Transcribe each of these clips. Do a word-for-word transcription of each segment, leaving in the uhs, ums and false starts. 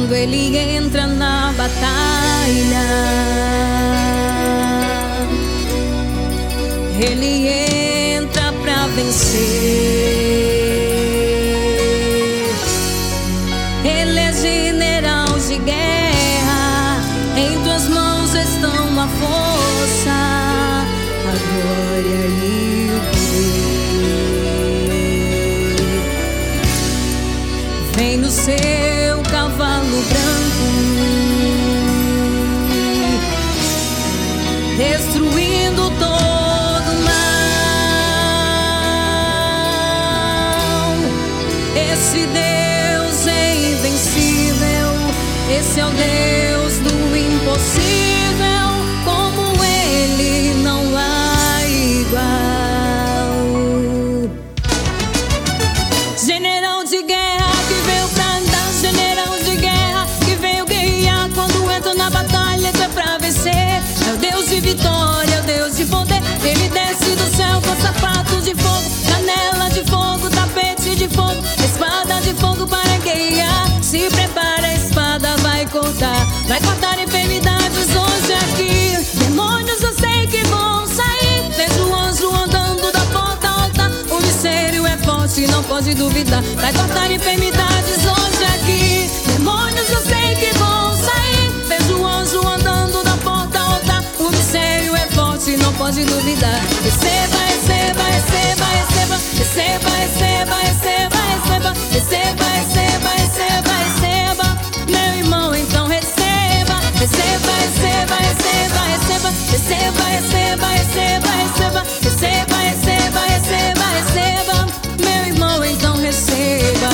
quando ele entra na batalha, ele entra pra vencer. Ele é general de guerra, em tuas mãos estão a força, a glória e o poder. Vem no seu cavalo branco, destruindo todo o mal. Esse Deus é invencível, esse é o Deus do impossível. Como ele não há igual. General de guerra que veio pra andar, general de guerra que veio guerrear. Quando entra na batalha é pra vencer. É o Deus de vitória, é o Deus de poder. Ele desce do céu com sapatos de fogo, canela de fogo, tapete de fogo, espada de fogo para guerrear. Se prepara, a espada vai cortar, vai cortar enfermidades hoje aqui. Demônios eu sei que vão sair. Vejo o anjo andando da porta alta. O mistério é forte, não pode duvidar. Vai cortar enfermidades hoje aqui. Demônios eu sei que vão sair. Vejo o anjo andando da porta alta. O mistério é forte, não pode duvidar. Receba, receba, receba, receba, receba, receba, receba, receba, receba, receba, receba, receba, meu irmão, então receba. Receba, receba, receba, receba, receba, receba, receba, receba, receba, receba, receba, receba, meu irmão, então receba.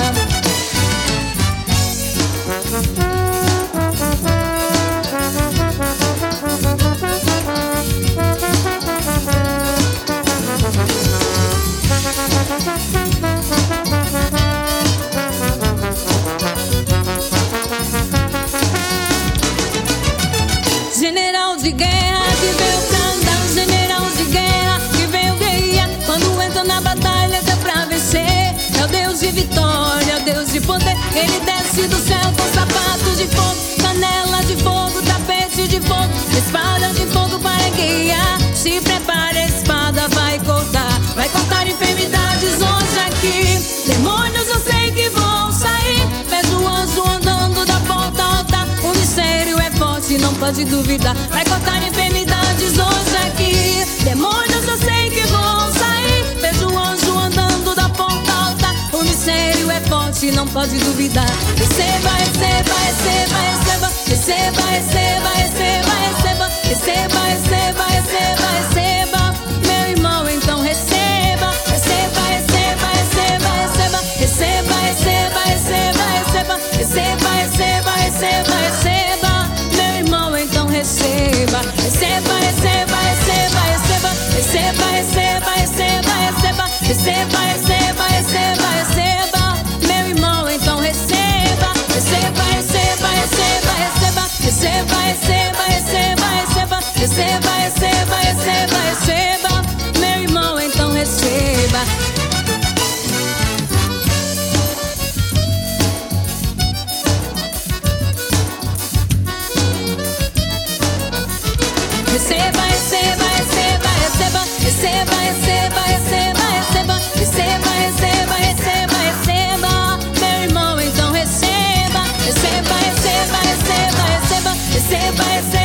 General de guerra que veio pra andar, general de guerra que veio guerrear. Quando entra na batalha é pra vencer. É o Deus de vitória, é o Deus de poder. Ele desce do céu com sapatos de fogo, canela de fogo, tapete de fogo, espada de fogo para guerrear. Se prepara, a espada vai cortar, vai cortar enfermidades hoje aqui. Demônios eu sei que vão sair. Vejo o anjo andando da porta alta. O mistério é forte, não pode duvidar. Vai cortar enfermidades hoje aqui. Demônios eu sei que vão sair. Vejo o anjo andando da porta alta. O mistério é forte, não pode duvidar. Receba, receba, receba, receba, receba, receba, receba, receba, receba, receba, receba, receba, meu irmão, então receba. Receba, receba, receba, receba, receba, receba, receba, receba, receba, receba, receba, receba, meu irmão, então receba. Receba, receba, receba, receba, receba, receba, receba, receba, receba, receba, receba, receba, meu irmão, então receba. Receba, receba, receba, receba, receba, receba, receba, receba, receba, receba, receba, receba, meu irmão, então receba. Receba, receba, receba, receba, receba, receba, receba, receba, receba, receba, receba, receba, meu irmão, então receba. Receba, receba, receba, receba, receba, receba.